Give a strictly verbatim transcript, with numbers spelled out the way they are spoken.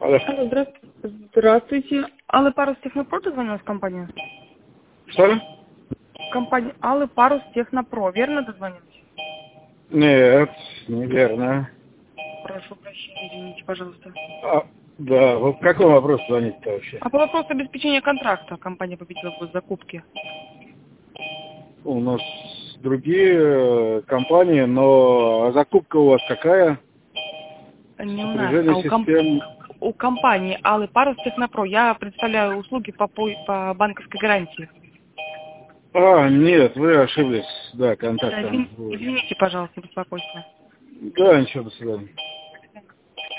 Алло. Алло, здравствуйте. Здравствуйте. Аллы Парус Технопро дозвонилась компания? Что ли? Компания Аллы Парус Технопро, верно дозвонилась? Нет, неверно. Прошу прощения, извините, пожалуйста. А, да, вы по какому вопросу звоните-то вообще? А по вопросу обеспечения контракта компания победила в госзакупке. У нас другие э, компании, но закупка у вас какая? Не у нас, Сопряжение а у, комп... систем. у компании Аллы Парус Технопро. Я предоставляю услуги по, по... по банковской гарантии. А, нет, вы ошиблись. Да, Да, контактом. извин- Извините, пожалуйста, беспокойство. Да, ничего, до свидания.